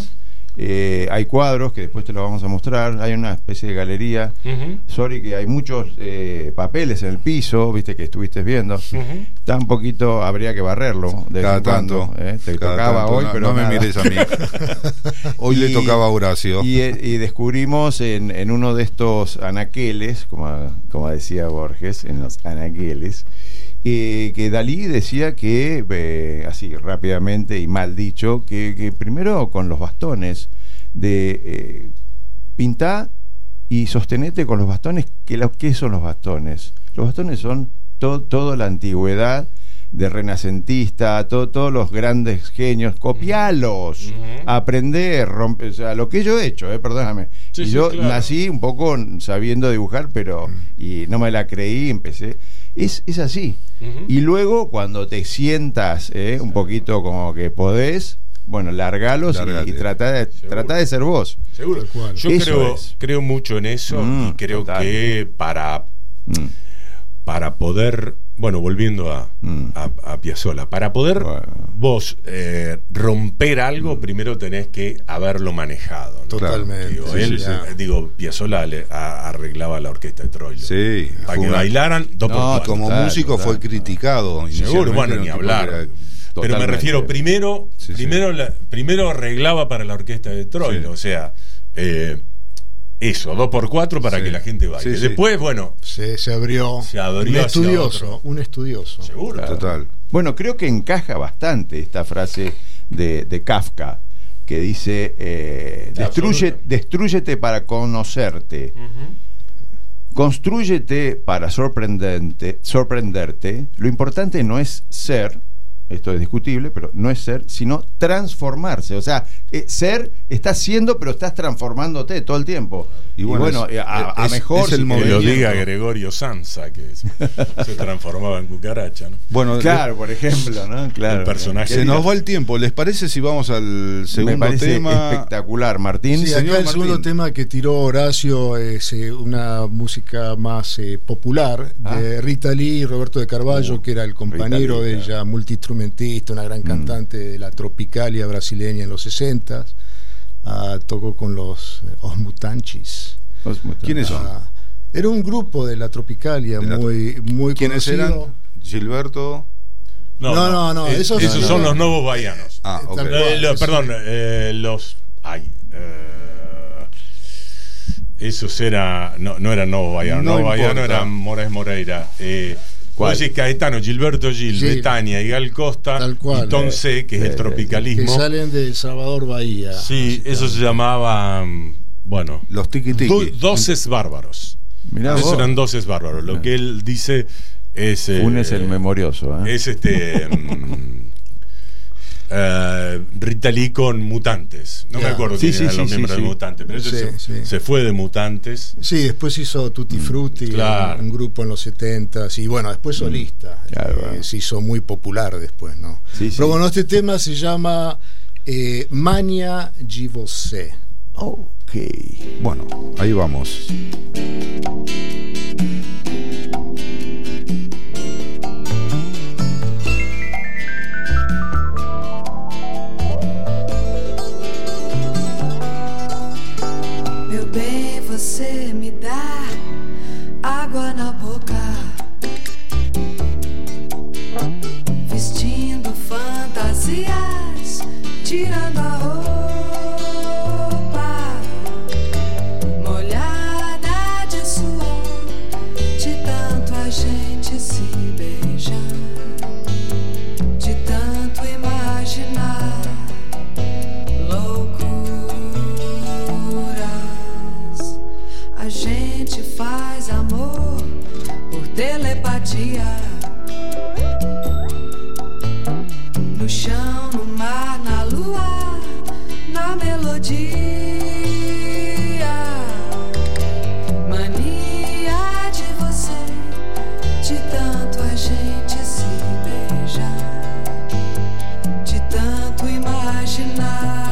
Speaker 4: Hay cuadros que después te lo vamos a mostrar. Hay una especie de galería. Sorry, que hay muchos papeles en el piso, viste que estuviste viendo. Está un poquito, habría que barrerlo de
Speaker 5: cada
Speaker 4: tanto. Te tocaba tanto, hoy, pero
Speaker 5: no me mires a mí. Hoy le tocaba a Horacio.
Speaker 4: Y descubrimos en uno de estos anaqueles, como decía Borges, en los anaqueles, que Dalí decía que, así rápidamente y mal dicho, que primero con los bastones de pintá y sostenete con los bastones. ¿Qué son los bastones? Los bastones son toda la antigüedad de renacentista, todos los grandes genios, copialos, aprender, romper, o sea, lo que yo he hecho, perdóname. Y yo nací un poco sabiendo dibujar, pero y no me la creí, empecé. Es así. Y luego cuando te sientas un poquito como que podés, bueno, largalos y trata de ser vos.
Speaker 6: Seguro. Yo creo mucho en eso, y creo que para poder, bueno, volviendo a Piazzolla, para poder vos romper algo, primero tenés que haberlo manejado, ¿no?
Speaker 2: Totalmente.
Speaker 6: Piazzolla arreglaba la orquesta de Troilo.
Speaker 5: Sí.
Speaker 6: Para que bailaran 2x4.
Speaker 5: Como músico fue criticado.
Speaker 6: Seguro, bueno, ni hablar. Pero me refiero, primero arreglaba para la orquesta de Troilo, o sea... eso, 2x4 para que la gente baile. Después, bueno,
Speaker 2: se abrió un estudioso.
Speaker 6: Seguro.
Speaker 5: Total.
Speaker 4: Bueno, creo que encaja bastante esta frase de Kafka, que dice, destrúyete para conocerte. Constrúyete para sorprenderte. Lo importante no es ser, esto es discutible, pero no es ser, sino transformarse. O sea, ser, estás siendo, pero estás transformándote todo el tiempo. Y bueno, a mejor.
Speaker 6: Es el que lo diga Gregorio Samsa, que se transformaba en cucaracha, ¿no?
Speaker 5: Bueno,
Speaker 4: claro, por ejemplo, ¿no? Claro.
Speaker 6: El personaje.
Speaker 5: Se nos va el tiempo. ¿Les parece si vamos al segundo
Speaker 4: Me parece
Speaker 5: tema?
Speaker 4: Espectacular, Martín.
Speaker 2: Sí, acá el segundo tema que tiró Horacio es una música más popular de Rita Lee y Roberto de Carvalho, que era el compañero de ella, multiinstrumentista. multiinstrumentista, una gran cantante de la tropicalia brasileña en los 60. Tocó con los Os Mutantes.
Speaker 5: ¿Quiénes son?
Speaker 2: Era un grupo de la tropicalia muy
Speaker 5: ¿Quiénes
Speaker 2: conocido.
Speaker 5: eran? Gilberto.
Speaker 2: No, esos
Speaker 6: son los Nuevos Baianos.
Speaker 2: Perdón,
Speaker 6: esos no eran Nuevos Baianos. Nuevos Baianos eran Moraes Moreira. Vos decís Caetano, Gilberto Gil, Betania y Gal Costa y Tom C, que es el tropicalismo.
Speaker 2: Que salen de El Salvador Bahía.
Speaker 6: Sí, eso se llamaba,
Speaker 5: los tiki-tiki.
Speaker 6: Doces bárbaros. Esos eran Doces bárbaros. Lo que él dice es...
Speaker 4: Funes el memorioso.
Speaker 6: Es Rita Lee con Mutantes. No me acuerdo quién eran los miembros de Mutantes, pero se fue de Mutantes.
Speaker 2: Sí, después hizo Tutti Frutti, un grupo en los 70 y después solista. Se hizo muy popular después, ¿no? Pero bueno, este tema se llama Mania de Você.
Speaker 5: Ok, bueno, ahí vamos.
Speaker 7: Você me dá água na boca, vestindo fantasias, tirando a roupa, molhada de suor, de tanto a gente se beijar, de tanto imaginar loucuras. A gente faz amor por telepatia, no chão, no mar, na lua, na melodia. Mania de você, de tanto a gente se beijar, de tanto imaginar.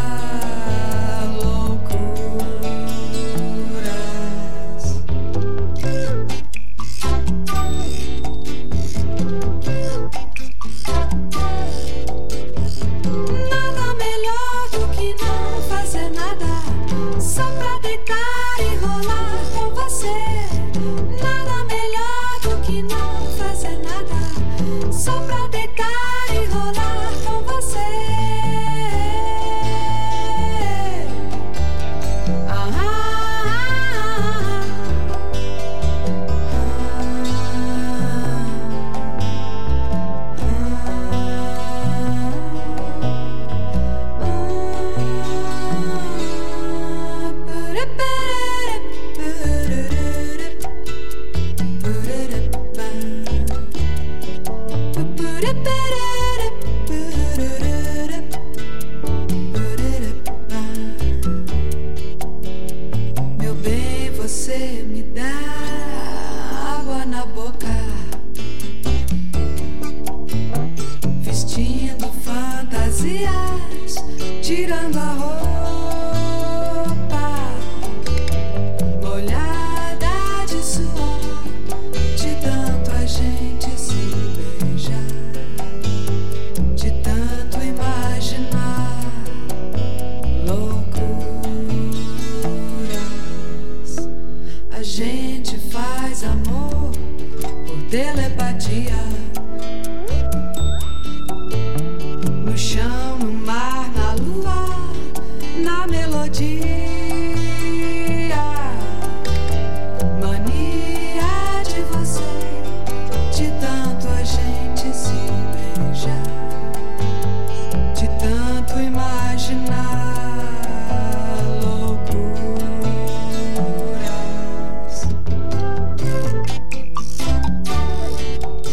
Speaker 7: Tirando a roupa, molhada de suor, de tanto a gente se beijar, de tanto imaginar loucuras. A gente faz amor por telepatia, no chão, no mar, na lua, na melodia. Mania de você, de tanto a gente se beijar, de tanto imaginar loucuras.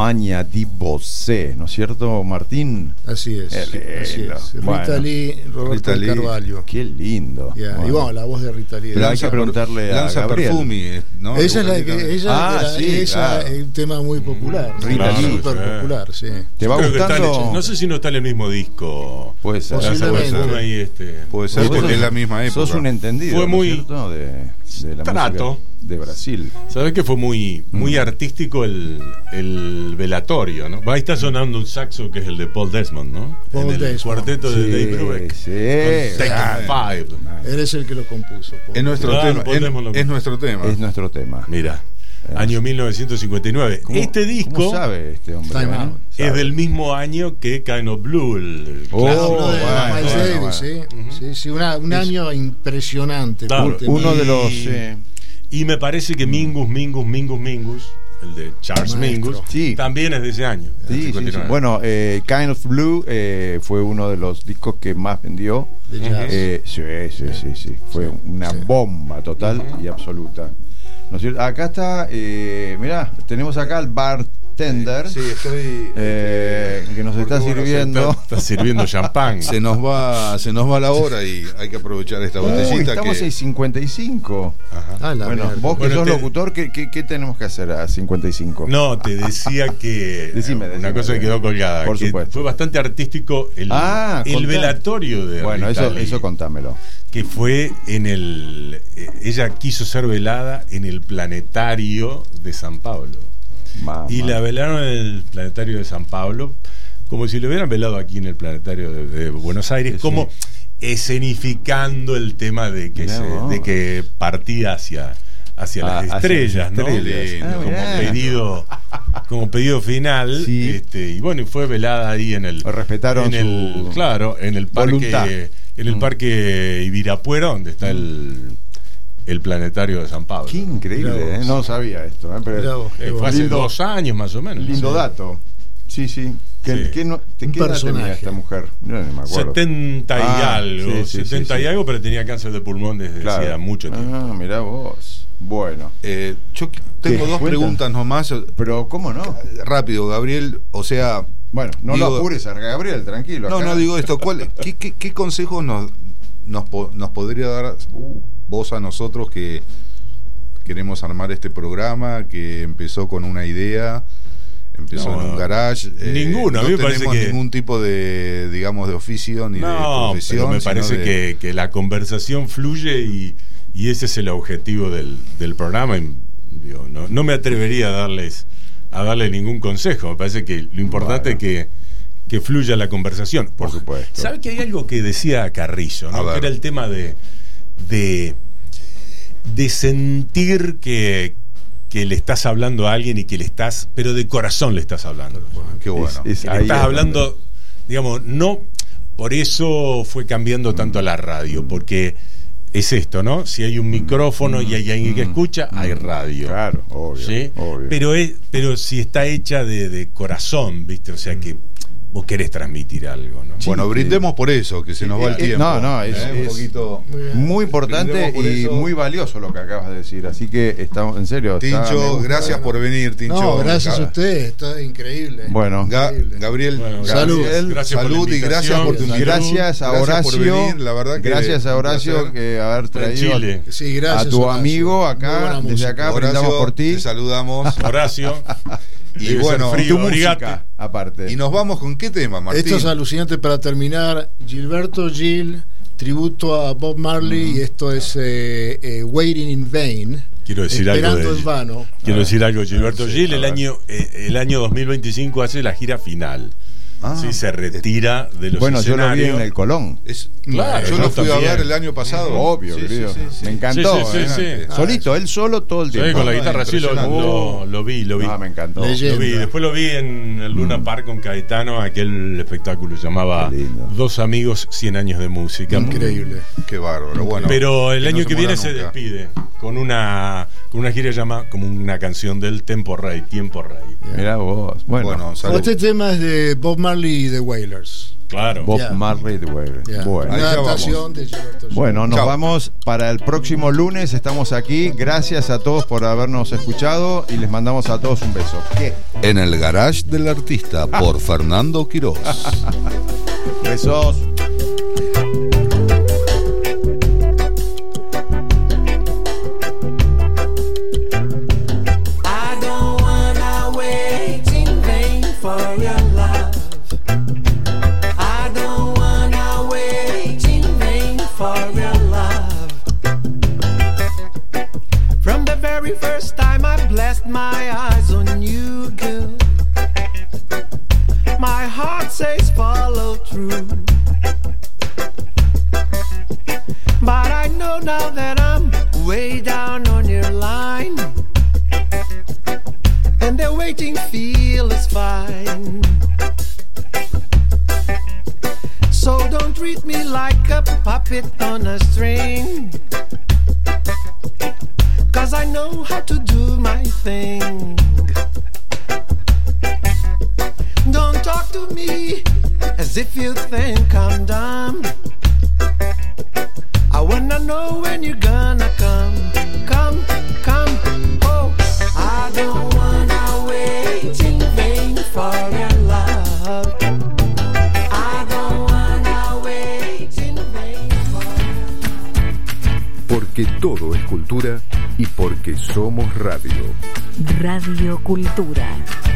Speaker 4: Magna di Bosé, ¿no es cierto, Martín?
Speaker 2: Así es.
Speaker 4: Así es.
Speaker 2: Rita Lee, Roberto Carvalho.
Speaker 4: Qué lindo.
Speaker 2: Yeah. Bueno. Y bueno, la voz de Rita Lee.
Speaker 4: Pero hay que preguntarle a Gabriel.
Speaker 5: Perfumi, ¿no?
Speaker 2: Esa es la que ella es un tema muy popular.
Speaker 4: Rita Lee,
Speaker 2: súper popular, sí.
Speaker 4: ¿Te va gustando?
Speaker 6: No sé si no está en el mismo disco.
Speaker 4: Puede ser.
Speaker 5: Puede ser porque es la misma época.
Speaker 4: Sos un entendido. Fue muy ¿cierto? De la música de Brasil.
Speaker 6: Sabes que fue muy artístico el velatorio, ¿no? Ahí está sonando un saxo que es el de Paul Desmond, ¿no?
Speaker 2: Paul
Speaker 6: en el
Speaker 2: Desmond.
Speaker 6: Cuarteto de Dave Brubeck.
Speaker 2: Sí.
Speaker 6: Taking Five.
Speaker 2: Él es el que lo compuso.
Speaker 5: Es nuestro tema. Es nuestro tema.
Speaker 4: Es nuestro tema.
Speaker 6: Mira. Año 1959. Este disco,
Speaker 4: ¿cómo sabe este hombre?
Speaker 6: Es del mismo año que Kind of Blue, el
Speaker 2: clásico de Miles Davis, un año impresionante.
Speaker 6: Claro,
Speaker 4: uno de los
Speaker 6: y me parece que Mingus, el de Charles Mingus, también es de ese año.
Speaker 4: Sí. Bueno, Kind of Blue fue uno de los discos que más vendió. Sí. Fue una bomba total y absoluta. ¿No es cierto? Acá está, mirá, tenemos acá al bartender.
Speaker 5: Sí, estoy.
Speaker 4: Que nos está sirviendo.
Speaker 6: Está sirviendo champán.
Speaker 5: Se nos va la hora y hay que aprovechar esta botellita.
Speaker 4: Estamos en 55.
Speaker 6: Ajá.
Speaker 4: Bueno, vos que sos locutor, ¿qué tenemos que hacer a 55?
Speaker 6: No, te decía que
Speaker 4: decime,
Speaker 6: cosa que quedó colgada.
Speaker 4: Por supuesto.
Speaker 6: Fue bastante artístico el velatorio de
Speaker 4: Bueno, eso contámelo.
Speaker 6: Que fue en ella quiso ser velada en el planetario de San Pablo. Y la velaron en el planetario de San Pablo, como si lo hubieran velado aquí en el planetario de Buenos Aires, como escenificando el tema de que partía hacia las estrellas, ¿no? Como pedido final. Y bueno, y fue velada ahí en el.
Speaker 4: Respetaron
Speaker 6: en el parque. Voluntad. En el parque Ibirapuera, donde está el planetario de San Pablo.
Speaker 4: Qué increíble, no sabía esto. Pero
Speaker 6: fue hace 2 años más o menos.
Speaker 4: Lindo dato. Sí. ¿Qué edad tenía esta mujer? No me acuerdo.
Speaker 6: 70 y algo. 70 y algo, pero tenía cáncer de pulmón desde hacía mucho tiempo.
Speaker 4: Mirá vos. Bueno.
Speaker 5: Yo tengo 2 preguntas nomás.
Speaker 4: Pero, ¿cómo no?
Speaker 5: Rápido, Gabriel. O sea.
Speaker 4: Bueno, no lo apures a Gabriel, tranquilo.
Speaker 5: No digo esto. ¿Qué consejos nos podría dar vos a nosotros que queremos armar este programa, que empezó con una idea, empezó en un garage?
Speaker 6: Ninguno, a mí me parece que
Speaker 5: ningún tipo de, digamos, de oficio ni de profesión.
Speaker 6: Pero me parece que la conversación fluye y ese es el objetivo del programa. No me atrevería a darle ningún consejo. Me parece que lo importante es que fluya la conversación.
Speaker 4: Por supuesto.
Speaker 6: ¿Sabe que hay algo que decía Carrillo, ¿no? Que era el tema de sentir que le estás hablando a alguien y que pero de corazón le estás hablando.
Speaker 5: Qué bueno.
Speaker 6: Le estás hablando, digamos, no. Por eso fue cambiando tanto la radio, porque es esto, ¿no? Si hay un micrófono y hay alguien que escucha, hay radio.
Speaker 4: Claro, obvio.
Speaker 6: ¿Sí?
Speaker 4: Obvio.
Speaker 6: Pero si está hecha de corazón, ¿viste? O sea que vos querés transmitir algo, ¿no?
Speaker 5: Bueno, brindemos por eso, que se nos va el tiempo.
Speaker 4: Es un poquito muy importante y muy valioso lo que acabas de decir. Así que estamos, en serio.
Speaker 5: Tincho, gracias por venir, Tincho.
Speaker 2: No, gracias a usted, está increíble.
Speaker 4: Bueno,
Speaker 5: Gabriel,
Speaker 6: salud
Speaker 5: y gracias por tu invitación.
Speaker 4: Gracias a Horacio.
Speaker 5: La verdad que
Speaker 4: gracias a Horacio que haber traído
Speaker 2: gracias,
Speaker 4: a tu
Speaker 2: Horacio.
Speaker 4: Amigo acá. Desde acá brindamos por ti.
Speaker 5: Te saludamos.
Speaker 6: Horacio.
Speaker 5: Y bueno,
Speaker 4: tu música aparte.
Speaker 5: Y nos vamos con qué tema, Martín.
Speaker 2: Esto es alucinante para terminar. Gilberto Gil, tributo a Bob Marley, y esto es Waiting in Vain.
Speaker 6: Quiero decir
Speaker 2: Esperando en vano.
Speaker 6: Quiero decir algo. Gilberto Gil el año 2025 hace la gira final. Sí, se retira de los escenarios.
Speaker 4: Yo lo vi en el Colón.
Speaker 5: Claro, yo lo fui a ver el año pasado.
Speaker 4: Obvio, querido. Me encantó. Solito, él solo todo el tiempo.
Speaker 6: Sí, con la guitarra, sí, lo vi.
Speaker 4: Me encantó.
Speaker 6: Lo vi. Después lo vi en el Luna Park con Caetano, aquel espectáculo llamaba 2 amigos, 100 años de música.
Speaker 2: Increíble.
Speaker 5: Qué bárbaro. Bueno,
Speaker 6: pero el año que viene se despide. con una gira llamada como una canción del Tiempo Rey.
Speaker 4: Mirá vos. Bueno,
Speaker 2: este tema es de Bob Marley y The Wailers.
Speaker 6: Claro.
Speaker 4: Bob Marley de Wailers.
Speaker 2: Bueno, una adaptación de Gilberto Gil.
Speaker 4: Bueno, nos vamos para el próximo lunes. Estamos aquí. Gracias a todos por habernos escuchado y les mandamos a todos un beso.
Speaker 1: ¿Qué? En el Garage del Artista por Fernando Quirós.
Speaker 4: Besos.
Speaker 8: First time I blessed my eyes on you, girl. My heart says follow through. But I know now that I'm way down on your line, and the waiting feel is fine. So don't treat me like a puppet on a string, 'cause I know how to do my thing. Don't talk to me as if you think I'm dumb. I wanna know when you're gonna come. Oh, I don't wanna wait in vain for your love. I don't wanna wait in vain for your...
Speaker 1: Porque todo es cultura y porque somos radio.
Speaker 9: Radio Cultura.